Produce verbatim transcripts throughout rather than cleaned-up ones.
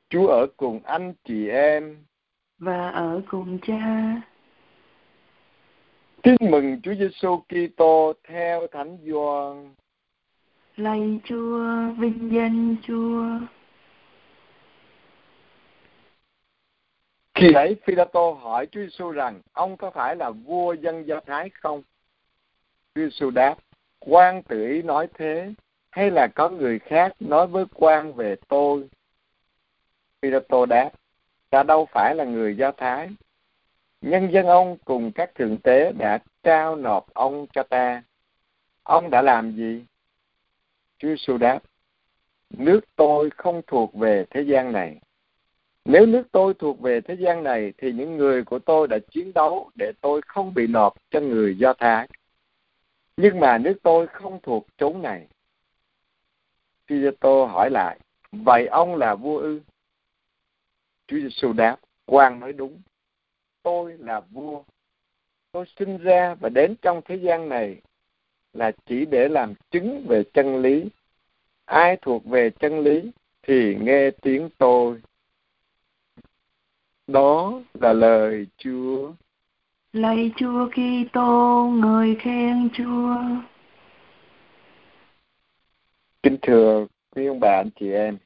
Chúa ở cùng anh chị em và ở cùng Cha. Tin mừng Chúa Giêsu Kitô theo Thánh Gioan. Lạy Chúa, vinh danh Chúa. Khi ấy Phi-la-tô hỏi Chúa Giêsu rằng ông có phải là vua dân Do Thái không? Chúa Giêsu đáp: Quan tự ý nói thế, hay là có người khác nói với quan về tôi? Phi-la-tô đáp: Ta đâu phải là người Do Thái. Nhân dân ông cùng các thượng tế đã trao nộp ông cho ta. Ông đã làm gì? Chúa Giêsu đáp: Nước tôi không thuộc về thế gian này. Nếu nước tôi thuộc về thế gian này thì những người của tôi đã chiến đấu để tôi không bị nộp cho người Do Thái. Nhưng mà nước tôi không thuộc chốn này. Phi-la-tô hỏi lại: Vậy ông là vua ư? Chúa Giêsu đáp: Quan nói đúng. Tôi là vua. Tôi sinh ra và đến trong thế gian này là chỉ để làm chứng về chân lý. Ai thuộc về chân lý thì nghe tiếng tôi. Đó là lời Chúa. Lạy Chúa Kitô, ngợi khen Chúa. Kính thưa quý ông bà anh chị em,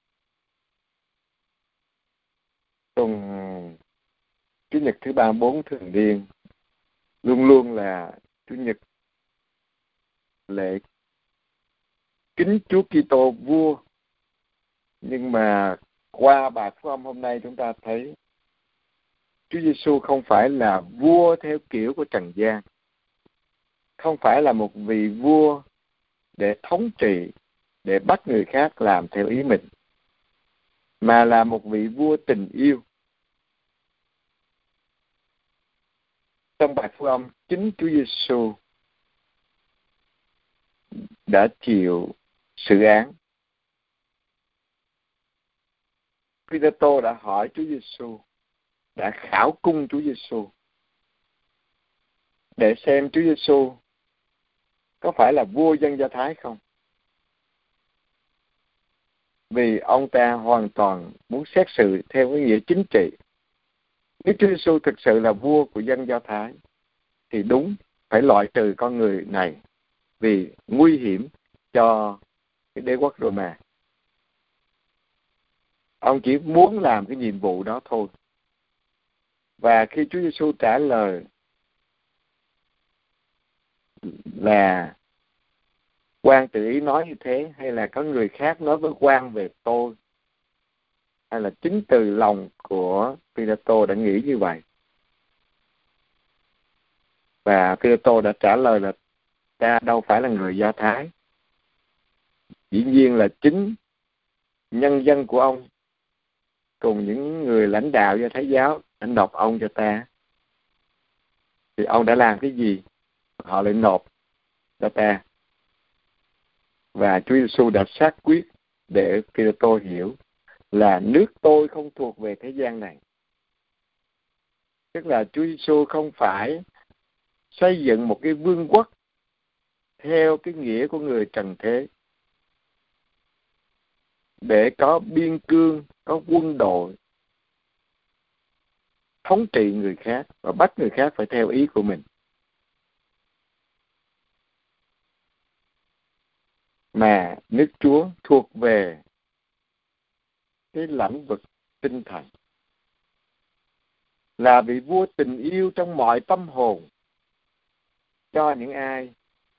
tuần Chủ nhật thứ ba bốn thường niên luôn luôn là Chủ nhật lễ kính Chúa Kitô vua. Nhưng mà qua bài phúc âm hôm nay chúng ta thấy Chúa Giêsu không phải là vua theo kiểu của trần gian, không phải là một vị vua để thống trị, để bắt người khác làm theo ý mình, mà là một vị vua tình yêu. Trong bài phúc âm, chính Chúa Giêsu đã chịu xử án. Phi-la-tô đã hỏi Chúa Giêsu, đã khảo cung Chúa Giêsu để xem Chúa Giêsu có phải là vua dân Do Thái không. Vì ông ta hoàn toàn muốn xét xử theo cái nghĩa chính trị. Nếu Chúa Giêsu thực sự là vua của dân Do Thái thì đúng phải loại trừ con người này vì nguy hiểm cho cái đế quốc Roma. Ông chỉ muốn làm cái nhiệm vụ đó thôi. Và khi Chúa Giêsu trả lời là quan tự ý nói như thế, hay là có người khác nói với quan về tôi, hay là chính từ lòng của Phi-la-tô đã nghĩ như vậy. Và Phi-la-tô đã trả lời là ta đâu phải là người Do Thái. Dĩ nhiên là chính nhân dân của ông cùng những người lãnh đạo Do Thái giáo đã nộp ông cho ta. Thì ông đã làm cái gì họ lại nộp cho ta? Và Chúa Giêsu đã xác quyết để Phi-la-tô hiểu là nước tôi không thuộc về thế gian này. Tức là Chúa Giêsu không phải xây dựng một cái vương quốc theo cái nghĩa của người trần thế, để có biên cương, có quân đội, thống trị người khác và bắt người khác phải theo ý của mình. Mà nước Chúa thuộc về cái lĩnh vực tinh thần, là vị vua tình yêu trong mọi tâm hồn cho những ai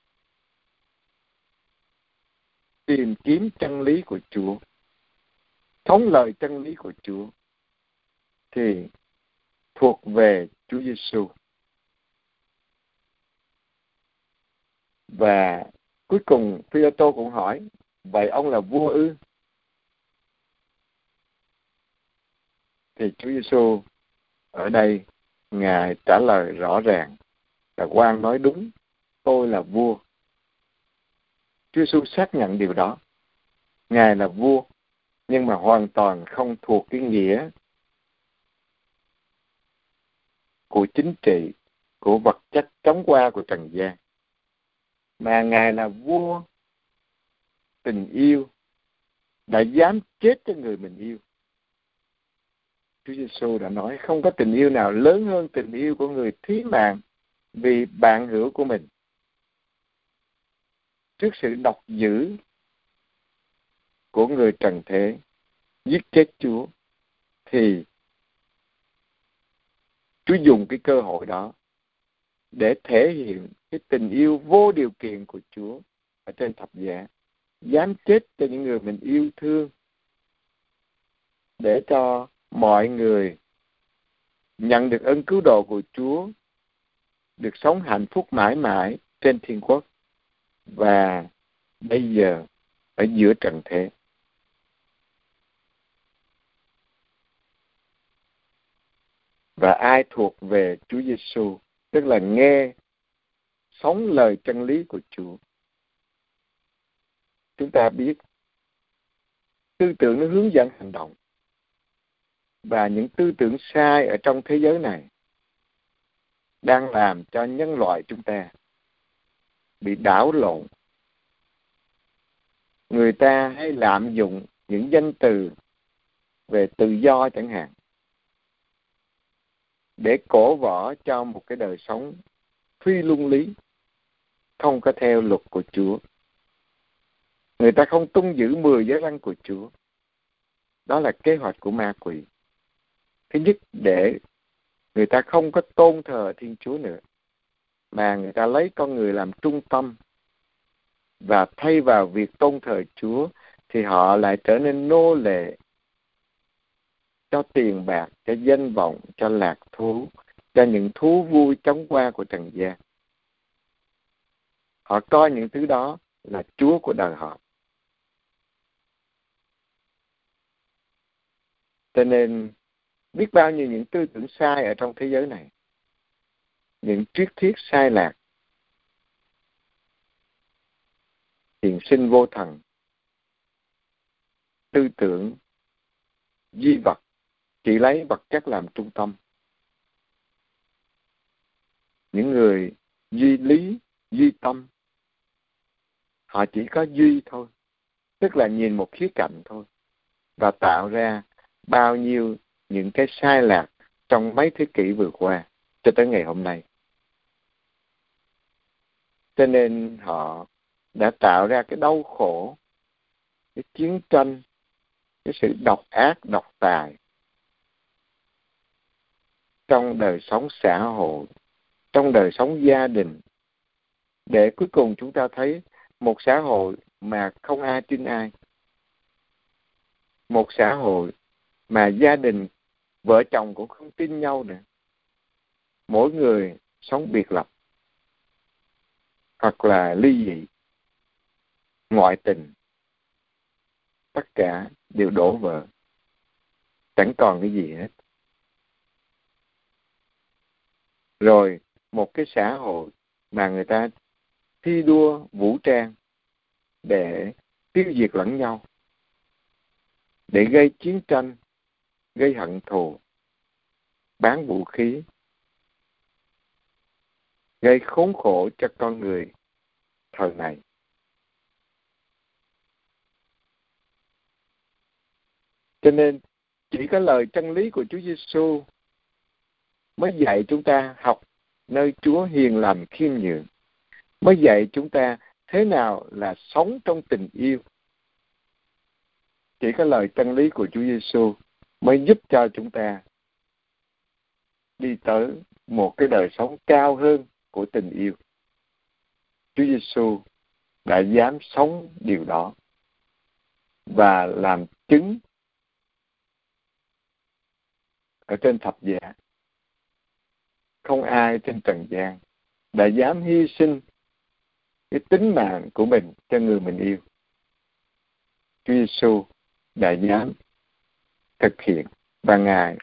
tìm kiếm chân lý của Chúa, thống lời chân lý của Chúa, thì thuộc về Chúa Giêsu. Và cuối cùng Phi-la-tô cũng hỏi: vậy ông là vua ư? Thì Chúa Giêsu ở đây Ngài trả lời rõ ràng là quan nói đúng, tôi là vua. Chúa Giêsu xác nhận điều đó. Ngài là vua, nhưng mà hoàn toàn không thuộc cái nghĩa của chính trị, của vật chất chóng qua của trần gian, mà Ngài là vua tình yêu, đã dám chết cho người mình yêu. Chúa Giêsu đã nói không có tình yêu nào lớn hơn tình yêu của người thí mạng vì bạn hữu của mình. Trước sự độc dữ của người trần thế giết chết Chúa, thì Chúa dùng cái cơ hội đó để thể hiện cái tình yêu vô điều kiện của Chúa ở trên thập giá, dám chết cho những người mình yêu thương, để cho mọi người nhận được ơn cứu độ của Chúa, được sống hạnh phúc mãi mãi trên thiên quốc và bây giờ ở giữa trần thế. Và ai thuộc về Chúa Giêsu, tức là nghe sống lời chân lý của Chúa. Chúng ta biết tư tưởng nó hướng dẫn hành động, và những tư tưởng sai ở trong thế giới này đang làm cho nhân loại chúng ta bị đảo lộn. Người ta hay lạm dụng những danh từ về tự do chẳng hạn để cổ võ cho một cái đời sống phi luân lý, không có theo luật của Chúa. Người ta không tuân giữ mười giới răn của Chúa. Đó là kế hoạch của ma quỷ. Thứ nhất, để người ta không có tôn thờ Thiên Chúa nữa, mà người ta lấy con người làm trung tâm, và thay vào việc tôn thờ Chúa thì họ lại trở nên nô lệ cho tiền bạc, cho danh vọng, cho lạc thú, cho những thú vui chóng qua của trần gian. Họ coi những thứ đó là Chúa của đời họ. Cho nên biết bao nhiêu những tư tưởng sai ở trong thế giới này, những triết thuyết sai lạc, hiện sinh vô thần, tư tưởng duy vật, chỉ lấy vật chất làm trung tâm. Những người duy lý, duy tâm, họ chỉ có duy thôi, tức là nhìn một khía cạnh thôi, và tạo ra bao nhiêu những cái sai lạc trong mấy thế kỷ vừa qua cho tới ngày hôm nay. Cho nên họ đã tạo ra cái đau khổ, cái chiến tranh, cái sự độc ác, độc tài trong đời sống xã hội, trong đời sống gia đình, để cuối cùng chúng ta thấy một xã hội mà không ai tin ai. Một xã hội mà gia đình, vợ chồng cũng không tin nhau nữa. Mỗi người sống biệt lập, hoặc là ly dị, ngoại tình. Tất cả đều đổ vỡ, chẳng còn cái gì hết. Rồi một cái xã hội mà người ta thi đua vũ trang để tiêu diệt lẫn nhau, để gây chiến tranh, gây hận thù, bán vũ khí, gây khốn khổ cho con người thời này. Cho nên chỉ có lời chân lý của Chúa Giêsu mới dạy chúng ta học nơi Chúa hiền lành khiêm nhường, mới dạy chúng ta thế nào là sống trong tình yêu. Chỉ có lời chân lý của Chúa Giêsu mới giúp cho chúng ta đi tới một cái đời sống cao hơn của tình yêu. Chúa Giêsu đã dám sống điều đó và làm chứng ở trên thập giá. Không ai trên trần gian đã dám hy sinh cái tính mạng của mình cho người mình yêu. Chúa Giêsu đã dám thực hiện, và Ngài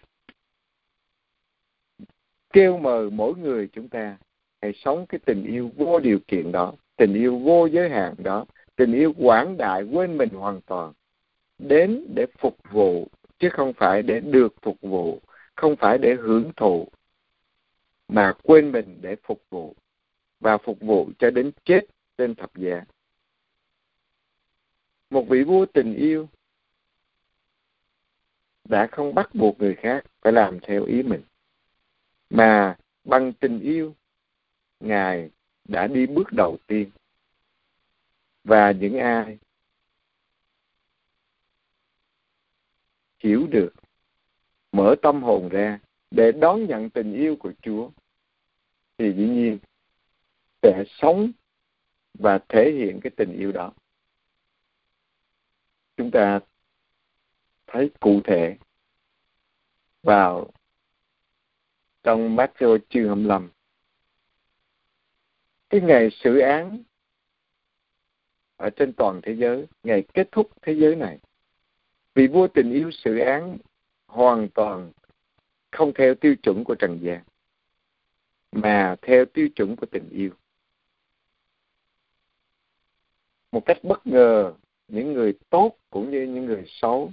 kêu mời mỗi người chúng ta hãy sống cái tình yêu vô điều kiện đó, tình yêu vô giới hạn đó, tình yêu quảng đại quên mình hoàn toàn, đến để phục vụ chứ không phải để được phục vụ, không phải để hưởng thụ, mà quên mình để phục vụ, và phục vụ cho đến chết trên thập giá. Một vị vua tình yêu đã không bắt buộc người khác phải làm theo ý mình, mà bằng tình yêu, Ngài đã đi bước đầu tiên. Và những ai hiểu được, mở tâm hồn ra để đón nhận tình yêu của Chúa, thì dĩ nhiên sẽ sống và thể hiện cái tình yêu đó. Chúng ta thấy cụ thể vào trong Matthew chương hai mươi lăm, cái ngày xử án ở trên toàn thế giới, ngày kết thúc thế giới này. Vì vua tình yêu xử án hoàn toàn không theo tiêu chuẩn của trần gian, mà theo tiêu chuẩn của tình yêu. Một cách bất ngờ, những người tốt cũng như những người xấu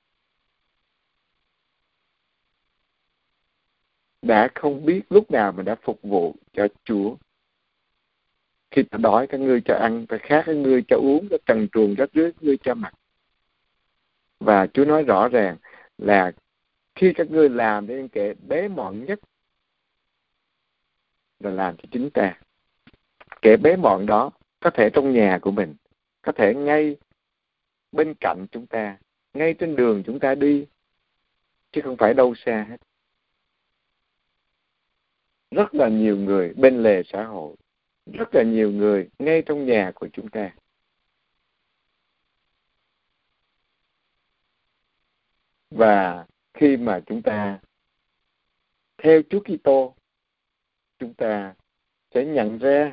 đã không biết lúc nào mình đã phục vụ cho Chúa. Khi ta đói, các ngươi cho ăn, ta khát, các ngươi cho uống, ta trần truồng rách rưới, các ngươi cho mặc. Và Chúa nói rõ ràng là khi các ngươi làm đến những kẻ bé mọn nhất là làm cho chính ta. Kẻ bé mọn đó có thể trong nhà của mình, có thể ngay bên cạnh chúng ta, ngay trên đường chúng ta đi, chứ không phải đâu xa hết. Rất là nhiều người bên lề xã hội, rất là nhiều người ngay trong nhà của chúng ta. Và khi mà chúng ta theo Chúa Kitô, chúng ta sẽ nhận ra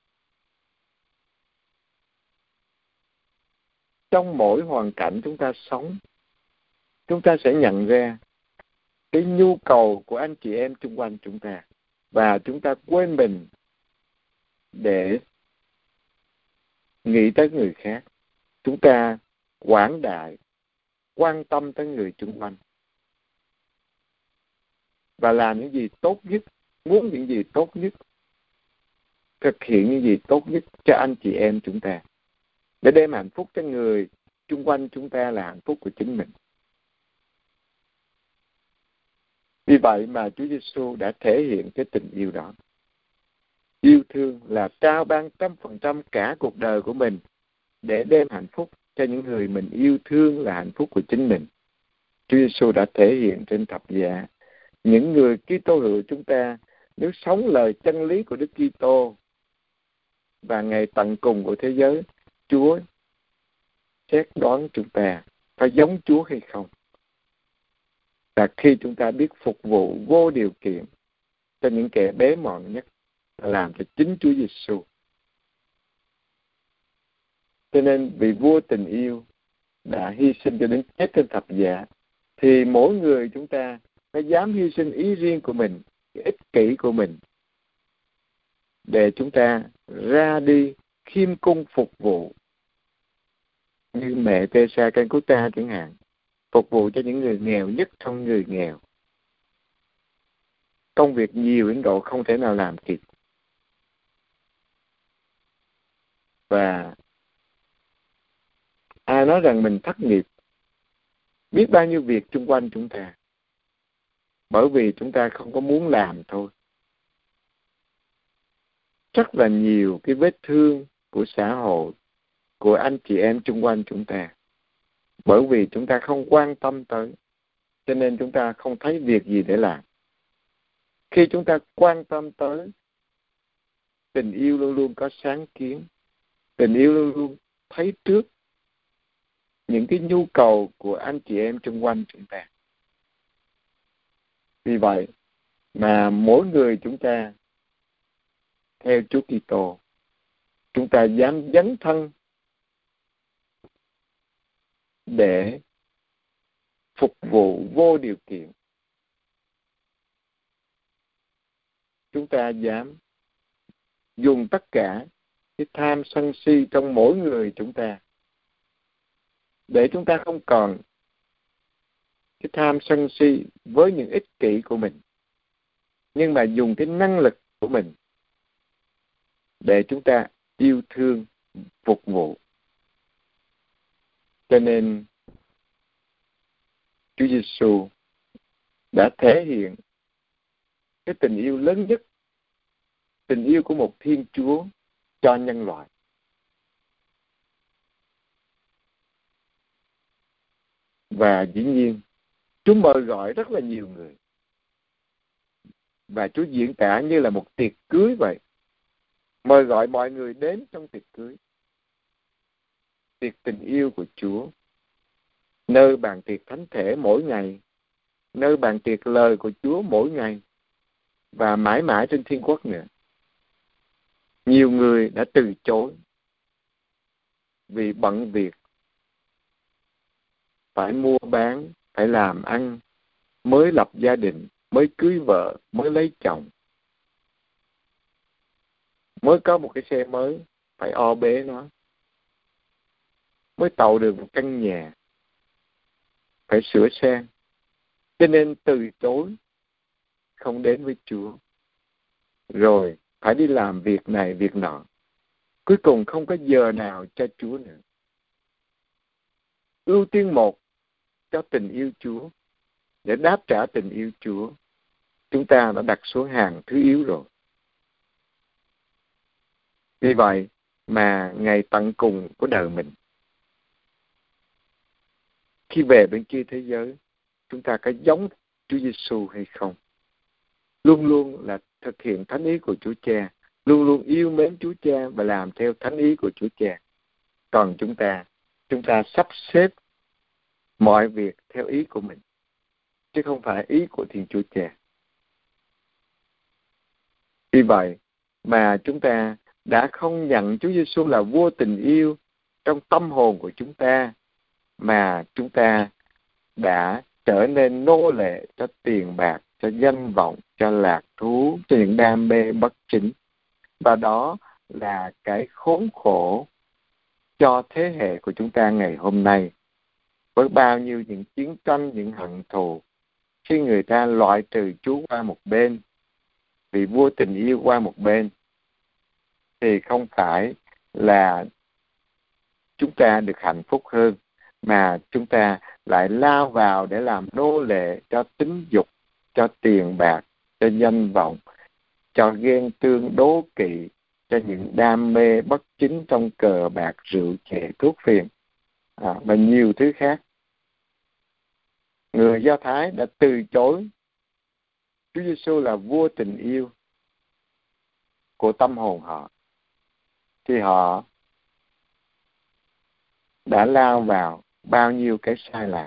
trong mỗi hoàn cảnh chúng ta sống, chúng ta sẽ nhận ra cái nhu cầu của anh chị em xung quanh chúng ta, và chúng ta quên mình để nghĩ tới người khác. Chúng ta quảng đại, quan tâm tới người xung quanh và làm những gì tốt nhất, muốn những gì tốt nhất, thực hiện những gì tốt nhất cho anh chị em chúng ta, để đem hạnh phúc cho người xung quanh chúng ta là hạnh phúc của chính mình. Vì vậy mà Chúa Giêsu đã thể hiện cái tình yêu đó. Yêu thương là trao ban trăm phần trăm cả cuộc đời của mình để đem hạnh phúc cho những người mình yêu thương là hạnh phúc của chính mình. Chúa Giêsu đã thể hiện trên thập giá. Những người Kitô hữu chúng ta nếu sống lời chân lý của Đức Kitô và ngày tận cùng của thế giới, Chúa xét đoán chúng ta phải giống Chúa hay không. Và khi chúng ta biết phục vụ vô điều kiện cho những kẻ bé mọn nhất, làm cho chính Chúa Giêsu. Cho nên vì vua tình yêu đã hy sinh cho đến chết trên thập giá, thì mỗi người chúng ta phải dám hy sinh ý riêng của mình, cái ích kỷ của mình, để chúng ta ra đi khiêm cung phục vụ. Như mẹ Teresa Calcutta chẳng hạn, phục vụ cho những người nghèo nhất trong người nghèo. Công việc nhiều đến độ không thể nào làm kịp. Và ai nói rằng mình thất nghiệp, biết bao nhiêu việc xung quanh chúng ta, bởi vì chúng ta không có muốn làm thôi. Rất là nhiều cái vết thương của xã hội, của anh chị em xung quanh chúng ta, bởi vì chúng ta không quan tâm tới, cho nên chúng ta không thấy việc gì để làm. Khi chúng ta quan tâm tới, tình yêu luôn luôn có sáng kiến, tình yêu luôn luôn thấy trước những cái nhu cầu của anh chị em xung quanh chúng ta. Vì vậy mà mỗi người chúng ta theo Chúa Kitô, chúng ta dám dấn thân để phục vụ vô điều kiện. Chúng ta dám dùng tất cả cái tham sân si trong mỗi người chúng ta, để chúng ta không còn cái tham sân si với những ích kỷ của mình, nhưng mà dùng cái năng lực của mình để chúng ta yêu thương, phục vụ. Cho nên Chúa Giêsu đã thể hiện cái tình yêu lớn nhất, tình yêu của một Thiên Chúa cho nhân loại. Và dĩ nhiên, Chúa mời gọi rất là nhiều người. Và Chúa diễn tả như là một tiệc cưới vậy. Mời gọi mọi người đến trong tiệc cưới. Tiệc tình yêu của Chúa. Nơi bàn tiệc thánh thể mỗi ngày. Nơi bàn tiệc lời của Chúa mỗi ngày. Và mãi mãi trên thiên quốc nữa. Nhiều người đã từ chối. Vì bận việc. Phải mua bán, phải làm ăn, mới lập gia đình, mới cưới vợ, mới lấy chồng. Mới có một cái xe mới, phải o bế nó. Mới tậu được một căn nhà, phải sửa sang. Cho nên từ chối, không đến với Chúa. Rồi phải đi làm việc này, việc nọ. Cuối cùng không có giờ nào cho Chúa nữa. Ưu tiên một cho tình yêu Chúa. Để đáp trả tình yêu Chúa, chúng ta đã đặt xuống hàng thứ yếu rồi. Vì vậy mà ngày tận cùng của đời mình, khi về bên kia thế giới, chúng ta có giống Chúa Giêsu hay không? Luôn luôn là thực hiện thánh ý của Chúa Cha, luôn luôn yêu mến Chúa Cha và làm theo thánh ý của Chúa Cha. Còn chúng ta, chúng ta sắp xếp mọi việc theo ý của mình, chứ không phải ý của Thiên Chúa Cha. Vì vậy mà chúng ta đã không nhận Chúa Giêsu là vua tình yêu trong tâm hồn của chúng ta, mà chúng ta đã trở nên nô lệ cho tiền bạc, cho danh vọng, cho lạc thú, cho những đam mê bất chính. Và đó là cái khốn khổ cho thế hệ của chúng ta ngày hôm nay. Với bao nhiêu những chiến tranh, những hận thù, khi người ta loại trừ Chúa qua một bên, vì vua tình yêu qua một bên, thì không phải là chúng ta được hạnh phúc hơn, mà chúng ta lại lao vào để làm nô lệ cho tính dục, cho tiền bạc, cho danh vọng, cho ghen tương đố kỵ, cho những đam mê bất chính trong cờ bạc, rượu chè, thuốc phiện, à, và nhiều thứ khác. Người Do Thái đã từ chối Chúa Giêsu là vua tình yêu của tâm hồn họ, thì họ đã lao vào bao nhiêu cái sai lạc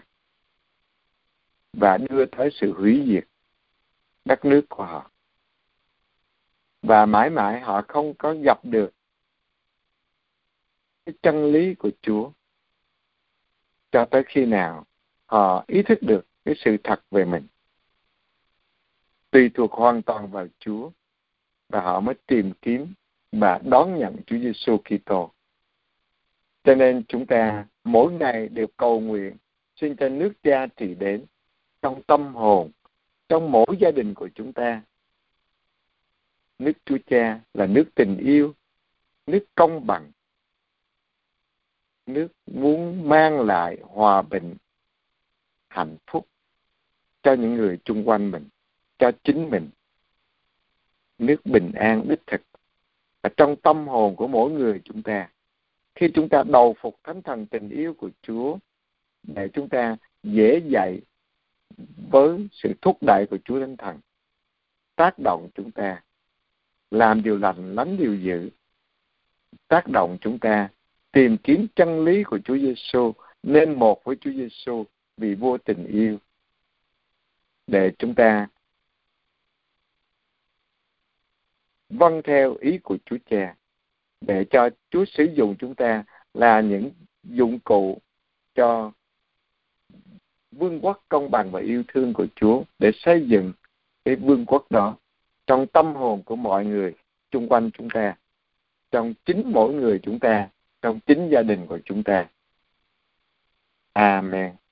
và đưa tới sự hủy diệt đất nước của họ. Và mãi mãi họ không có gặp được cái chân lý của Chúa cho tới khi nào họ ý thức được cái sự thật về mình, tùy thuộc hoàn toàn vào Chúa, và họ mới tìm kiếm và đón nhận Chúa Giêsu Kitô. Cho nên chúng ta mỗi ngày đều cầu nguyện xin cho nước Cha trị đến trong tâm hồn, trong mỗi gia đình của chúng ta. Nước Chúa Cha là nước tình yêu, nước công bằng, nước muốn mang lại hòa bình, hạnh phúc cho những người chung quanh mình, cho chính mình. Nước bình an đích thực ở trong tâm hồn của mỗi người chúng ta. Khi chúng ta đầu phục thánh thần tình yêu của Chúa, để chúng ta dễ dạy với sự thúc đẩy của Chúa Thánh Thần, tác động chúng ta làm điều lành, lánh điều dữ, tác động chúng ta tìm kiếm chân lý của Chúa Giêsu, nên một với Chúa Giêsu vì vua tình yêu, để chúng ta vâng theo ý của Chúa Cha, để cho Chúa sử dụng chúng ta là những dụng cụ cho vương quốc công bằng và yêu thương của Chúa, để xây dựng cái vương quốc đó trong tâm hồn của mọi người chung quanh chúng ta, trong chính mỗi người chúng ta, trong chính gia đình của chúng ta. Amen.